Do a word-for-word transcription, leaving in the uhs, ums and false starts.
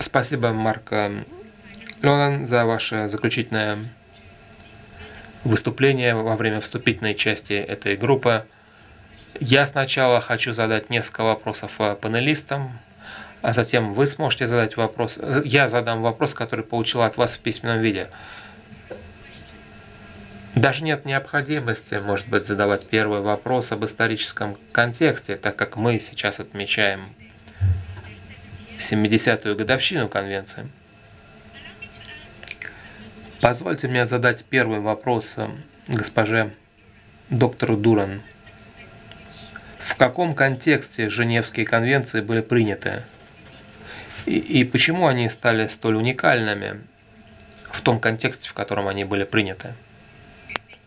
Спасибо, Марк э, Лёнан, за ваше заключительное выступление во время вступительной части этой группы. Я сначала хочу задать несколько вопросов э, панелистам, а затем вы сможете задать вопрос. э, Я задам вопрос, который получил от вас в письменном виде. Даже нет необходимости, может быть, задавать первый вопрос об историческом контексте, так как мы сейчас отмечаем семидесятую годовщину Конвенции. Позвольте мне задать первый вопрос э, госпоже доктору Дуран. В каком контексте Женевские конвенции были приняты? И, и почему они стали столь уникальными в том контексте, в котором они были приняты?